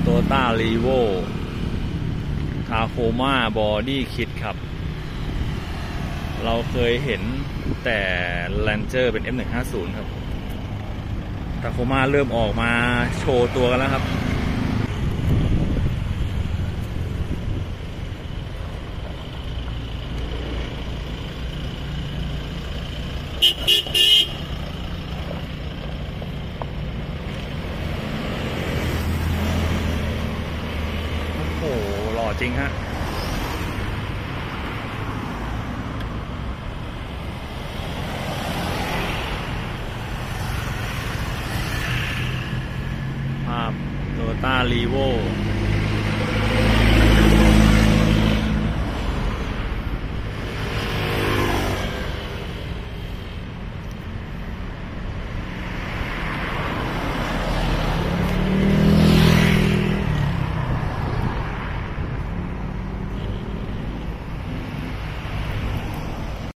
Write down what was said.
โตต้ารีโวทาโคมาบอดี้คิดครับเราเคยเห็นแต่ Ranger เป็น F150 ครับทาโคมาเริ่มออกมาโชว์ตัวกันแล้วครับโอ้โหหล่อจริงฮะภาพโตต้ารีโว